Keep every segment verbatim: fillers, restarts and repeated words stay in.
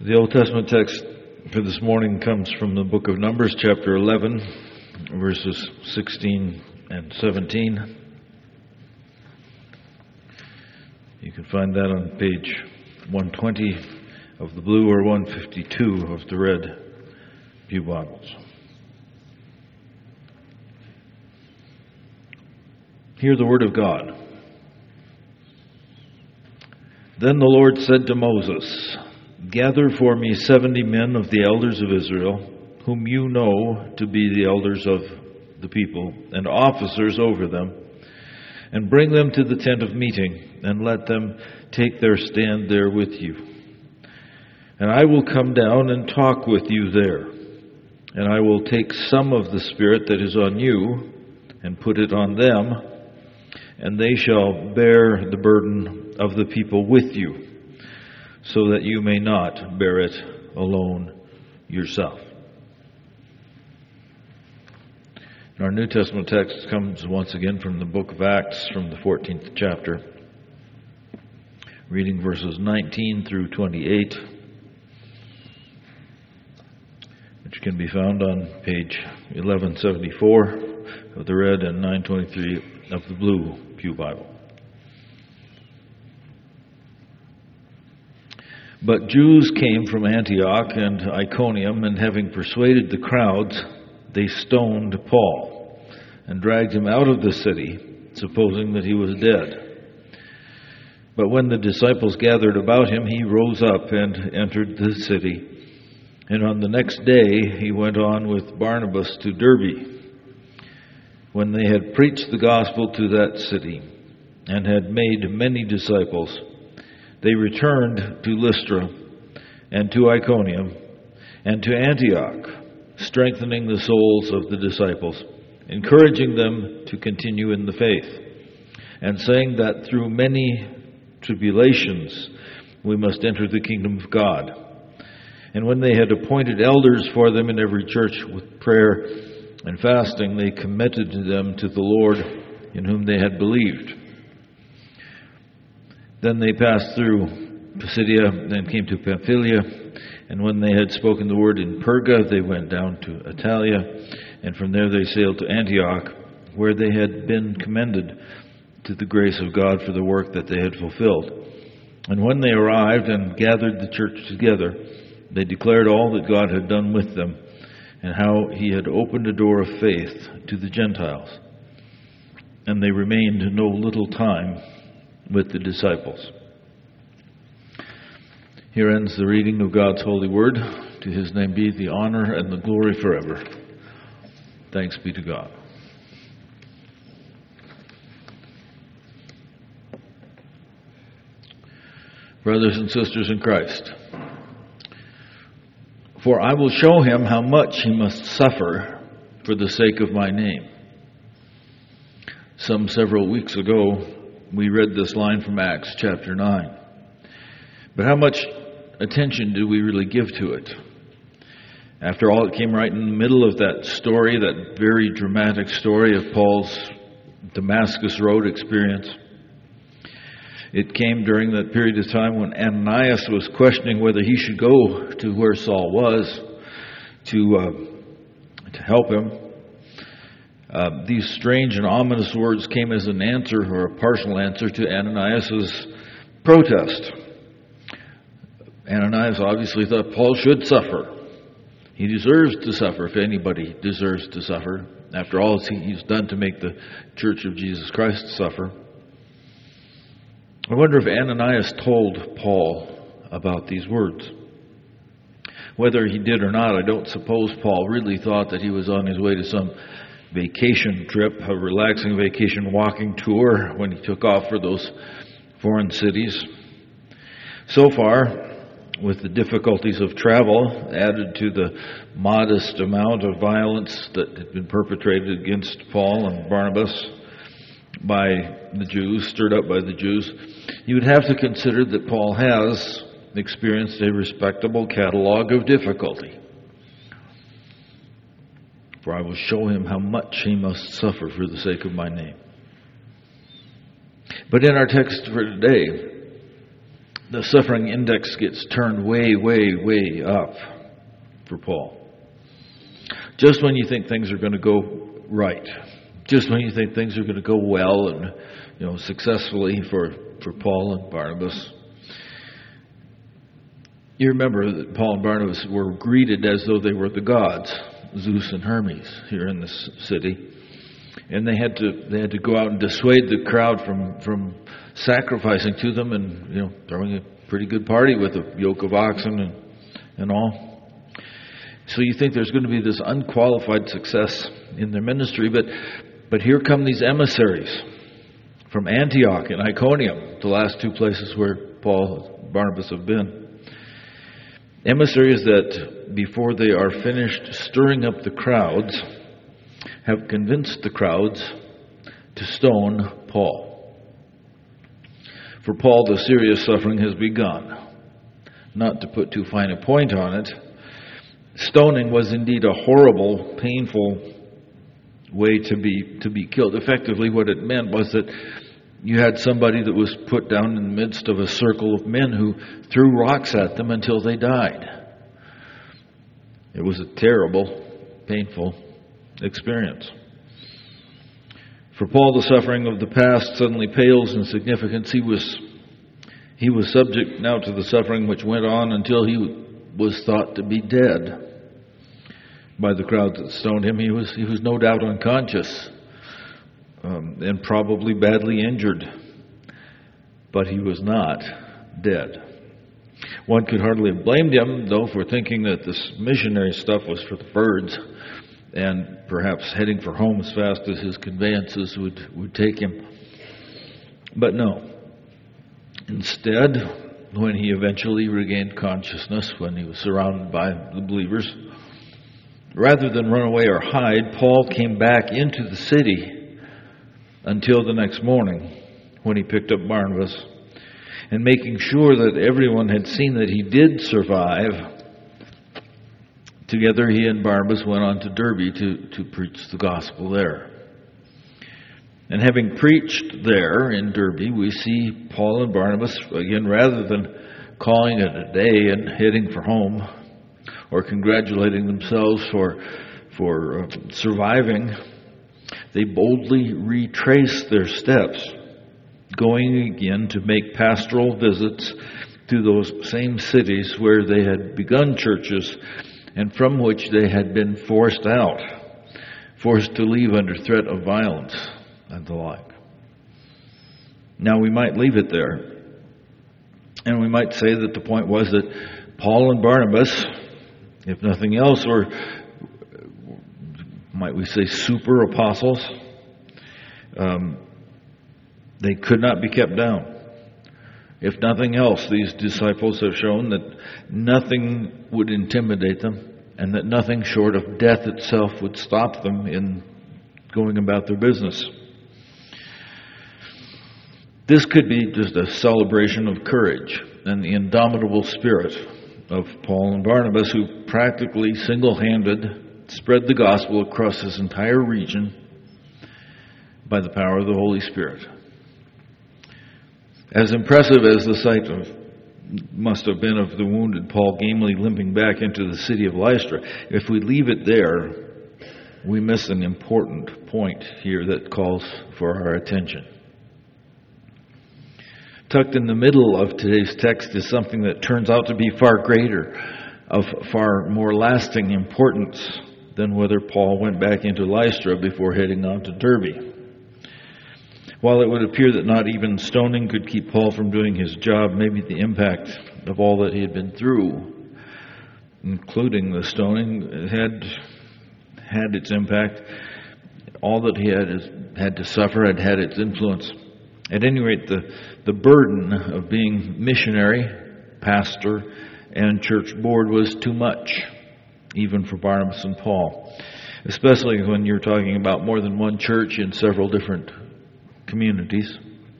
The Old Testament text for this morning comes from the book of Numbers, chapter eleven, verses sixteen and seventeen. You can find that on page one twenty of the blue or one fifty-two of the red pew Bibles. Hear the word of God. Then the Lord said to Moses, "Gather for me seventy men of the elders of Israel, whom you know to be the elders of the people, and officers over them, and bring them to the tent of meeting, and let them take their stand there with you. And I will come down and talk with you there, and I will take some of the Spirit that is on you, and put it on them, and they shall bear the burden of the people with you, so that you may not bear it alone yourself." Our New Testament text comes once again from the book of Acts, from the fourteenth chapter, reading verses nineteen through twenty-eight, which can be found on page eleven seventy-four of the red and nine twenty-three of the blue pew Bible. But Jews came from Antioch and Iconium, and having persuaded the crowds, they stoned Paul and dragged him out of the city, supposing that he was dead. But when the disciples gathered about him, he rose up and entered the city. And on the next day he went on with Barnabas to Derbe. When they had preached the gospel to that city and had made many disciples, they returned to Lystra and to Iconium and to Antioch, strengthening the souls of the disciples, encouraging them to continue in the faith, and saying that through many tribulations we must enter the kingdom of God. And when they had appointed elders for them in every church, with prayer and fasting, they committed them to the Lord in whom they had believed. Then they passed through Pisidia and came to Pamphylia, and when they had spoken the word in Perga, they went down to Attalia, and from there they sailed to Antioch, where they had been commended to the grace of God for the work that they had fulfilled. And when they arrived and gathered the church together, they declared all that God had done with them, and how he had opened a door of faith to the Gentiles. And they remained no little time with the disciples. Here ends the reading of God's holy word. To his name be the honor and the glory forever. Thanks be to God. Brothers and sisters in Christ, for I will show him how much he must suffer for the sake of my name. Some several weeks ago, we read this line from Acts chapter nine. But how much attention do we really give to it? After all, it came right in the middle of that story, that very dramatic story of Paul's Damascus Road experience. It came during that period of time when Ananias was questioning whether he should go to where Saul was to, uh, to help him. Uh, these strange and ominous words came as an answer, or a partial answer, to Ananias' protest. Ananias obviously thought Paul should suffer. He deserves to suffer, if anybody deserves to suffer. After all, he's done to make the Church of Jesus Christ suffer. I wonder if Ananias told Paul about these words. Whether he did or not, I don't suppose Paul really thought that he was on his way to some vacation trip, a relaxing vacation walking tour, when he took off for those foreign cities. So far, with the difficulties of travel added to the modest amount of violence that had been perpetrated against Paul and Barnabas by the Jews, stirred up by the Jews, you would have to consider that Paul has experienced a respectable catalog of difficulty. For I will show him how much he must suffer for the sake of my name. But in our text for today, the suffering index gets turned way, way, way up for Paul. Just when you think things are going to go right, just when you think things are going to go well and, you know, successfully for, for Paul and Barnabas, you remember that Paul and Barnabas were greeted as though they were the gods, Zeus and Hermes, here in this city. And they had to they had to go out and dissuade the crowd from, from sacrificing to them and, you know, throwing a pretty good party with a yoke of oxen and, and all. So you think there's going to be this unqualified success in their ministry, but but here come these emissaries from Antioch and Iconium, the last two places where Paul and Barnabas have been. Emissaries that, before they are finished stirring up the crowds, have convinced the crowds to stone Paul. For Paul, the serious suffering has begun. Not to put too fine a point on it, stoning was indeed a horrible, painful way to be to be killed. Effectively, what it meant was that you had somebody that was put down in the midst of a circle of men who threw rocks at them until they died. It was a terrible, painful experience. For Paul, the suffering of the past suddenly pales in significance. He was he was subject now to the suffering which went on until he was thought to be dead by the crowd that stoned him. He was he was no doubt unconscious um, and probably badly injured, but he was not dead. One could hardly have blamed him, though, for thinking that this missionary stuff was for the birds, and perhaps heading for home as fast as his conveyances would, would take him. But no. Instead, when he eventually regained consciousness, when he was surrounded by the believers, rather than run away or hide, Paul came back into the city until the next morning when he picked up Barnabas. And making sure that everyone had seen that he did survive, together he and Barnabas went on to Derbe to, to preach the gospel there. And having preached there in Derbe, we see Paul and Barnabas, again, rather than calling it a day and heading for home, or congratulating themselves for, for uh, surviving, they boldly retrace their steps, going again to make pastoral visits to those same cities where they had begun churches and from which they had been forced out, forced to leave under threat of violence and the like. Now, we might leave it there, and we might say that the point was that Paul and Barnabas, if nothing else, were, might we say, super apostles. Um, they could not be kept down. If nothing else, these disciples have shown that nothing would intimidate them, and that nothing short of death itself would stop them in going about their business. This could be just a celebration of courage and the indomitable spirit of Paul and Barnabas, who practically single-handed spread the gospel across this entire region by the power of the Holy Spirit. As impressive as the sight of must have been of the wounded Paul gamely limping back into the city of Lystra, if we leave it there, we miss an important point here that calls for our attention. Tucked in the middle of today's text is something that turns out to be far greater, of far more lasting importance than whether Paul went back into Lystra before heading on to Derbe. While it would appear that not even stoning could keep Paul from doing his job, maybe the impact of all that he had been through, including the stoning, had had its impact. All that he had had to suffer had had its influence. At any rate, the, the burden of being missionary, pastor, and church board was too much, even for Barnabas and Paul, especially when you're talking about more than one church in several different communities.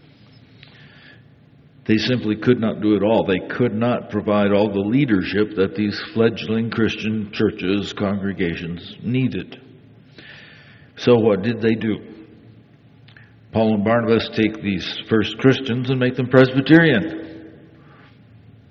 They simply could not do it all. They could not provide all the leadership that these fledgling Christian churches, congregations needed. So what did they do? Paul and Barnabas take these first Christians and make them Presbyterian.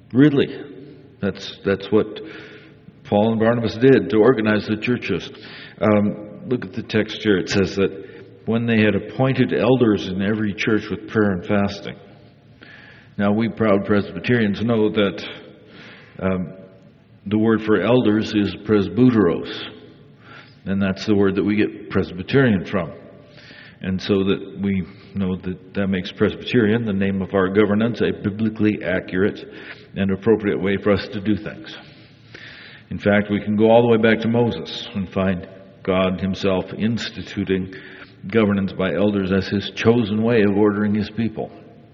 Really. That's that's what Paul and Barnabas did to organize the churches. Um, look at the text here. It says that when they had appointed elders in every church with prayer and fasting. Now, we proud Presbyterians know that um, the word for elders is presbyteros, and that's the word that we get Presbyterian from. And so that we know that that makes Presbyterian, the name of our governance, a biblically accurate and appropriate way for us to do things. In fact, we can go all the way back to Moses and find God himself instituting governance by elders as his chosen way of ordering his people.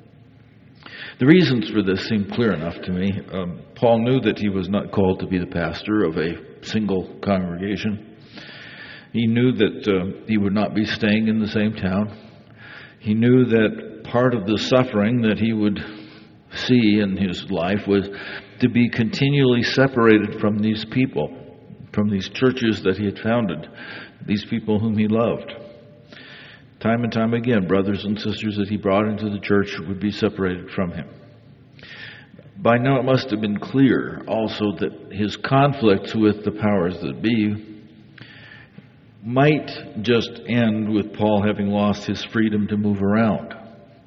The reasons for this seem clear enough to me. Um, Paul knew that he was not called to be the pastor of a single congregation. He knew that uh, he would not be staying in the same town. He knew that part of the suffering that he would see in his life was to be continually separated from these people, from these churches that he had founded, these people whom he loved. Time and time again, brothers and sisters that he brought into the church would be separated from him. By now it must have been clear also that his conflicts with the powers that be might just end with Paul having lost his freedom to move around.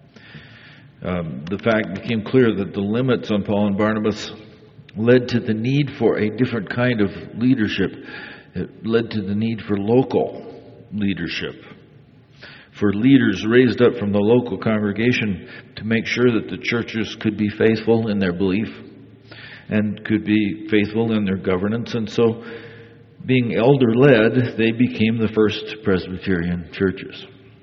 Um, the fact became clear that the limits on Paul and Barnabas led to the need for a different kind of leadership. It led to the need for local leadership, for leaders raised up from the local congregation to make sure that the churches could be faithful in their belief and could be faithful in their governance. And so, being elder-led, they became the first Presbyterian churches.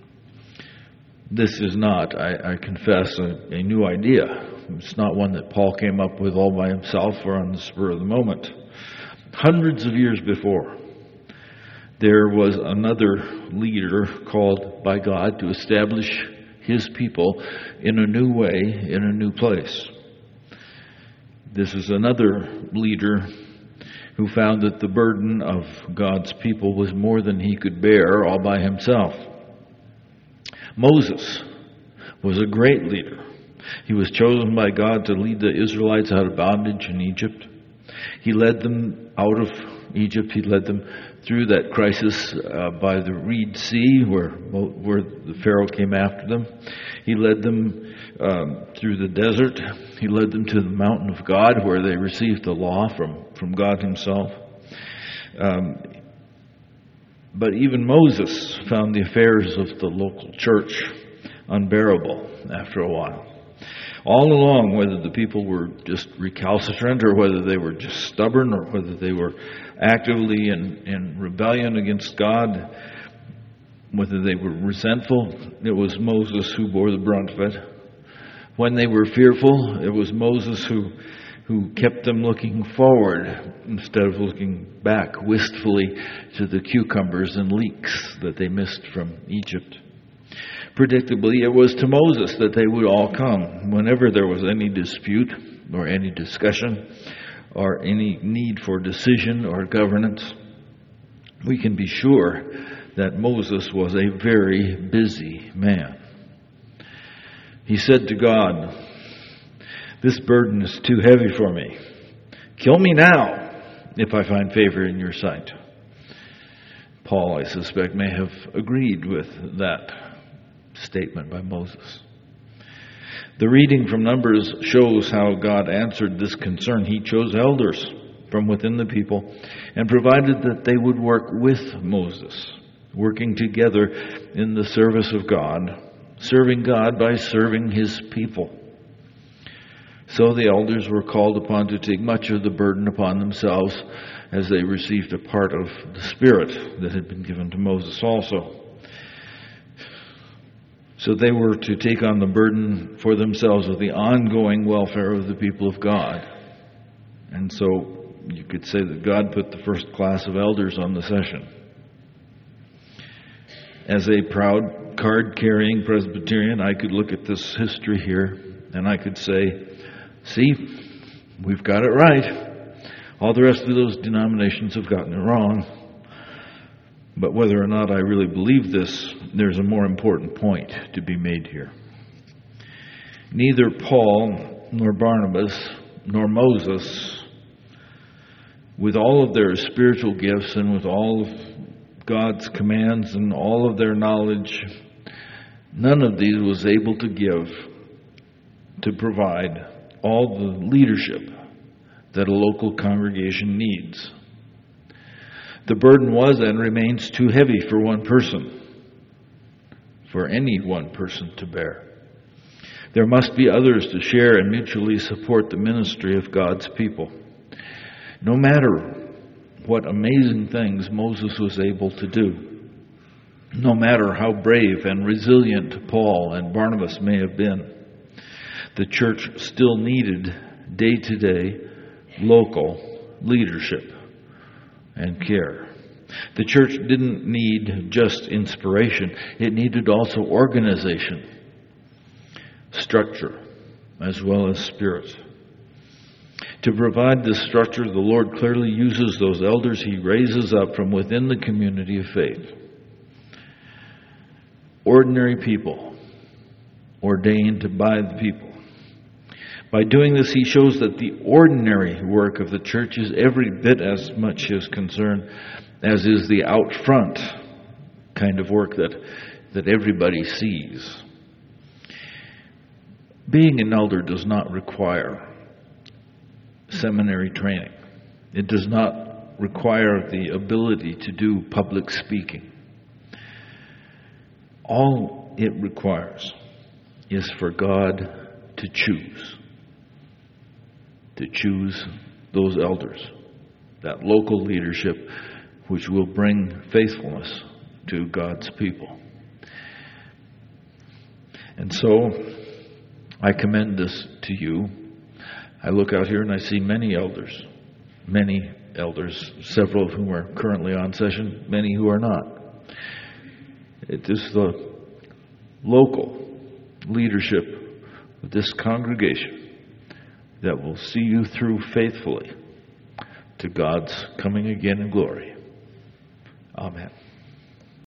This is not, I, I confess, a, a new idea. It's not one that Paul came up with all by himself or on the spur of the moment. Hundreds of years before, there was another leader called by God to establish his people in a new way, in a new place. This is another leader who found that the burden of God's people was more than he could bear all by himself. Moses was a great leader. He was chosen by God to lead the Israelites out of bondage in Egypt. He led them out of Egypt. He led them through that crisis uh, by the Reed Sea where, where the Pharaoh came after them. He led them um, through the desert. He led them to the mountain of God where they received the law from, from God himself. Um, but even Moses found the affairs of the local church unbearable after a while. All along, whether the people were just recalcitrant or whether they were just stubborn or whether they were actively in, in rebellion against God, whether they were resentful, it was Moses who bore the brunt of it. When they were fearful, it was Moses who who kept them looking forward instead of looking back wistfully to the cucumbers and leeks that they missed from Egypt. Predictably, it was to Moses that they would all come whenever there was any dispute or any discussion or any need for decision or governance. We can be sure that Moses was a very busy man. He said to God, "This burden is too heavy for me. Kill me now if I find favor in your sight." Paul, I suspect, may have agreed with that statement by Moses. The reading from Numbers shows how God answered this concern. He chose elders from within the people and provided that they would work with Moses, working together in the service of God, serving God by serving his people. So the elders were called upon to take much of the burden upon themselves as they received a part of the Spirit that had been given to Moses also. So they were to take on the burden for themselves of the ongoing welfare of the people of God. And so you could say that God put the first class of elders on the session. As a proud card-carrying Presbyterian, I could look at this history here and I could say, see, we've got it right. All the rest of those denominations have gotten it wrong. But whether or not I really believe this, there's a more important point to be made here. Neither Paul nor Barnabas nor Moses, with all of their spiritual gifts and with all of God's commands and all of their knowledge, none of these was able to give, to provide all the leadership that a local congregation needs. The burden was and remains too heavy for one person, for any one person to bear. There must be others to share and mutually support the ministry of God's people. No matter what amazing things Moses was able to do, no matter how brave and resilient Paul and Barnabas may have been, the church still needed day-to-day local leadership and care. The church didn't need just inspiration. It needed also organization, structure, as well as spirit. To provide this structure, the Lord clearly uses those elders He raises up from within the community of faith. Ordinary people, ordained by the people. By doing this, He shows that the ordinary work of the church is every bit as much His concern as is the out front kind of work that, that everybody sees. Being an elder does not require seminary training. It does not require the ability to do public speaking. All it requires is for God to choose. To choose those elders, that local leadership which will bring faithfulness to God's people. And so, I commend this to you. I look out here and I see many elders, many elders, several of whom are currently on session, many who are not. It is the local leadership of this congregation that will see you through faithfully to God's coming again in glory. Amen.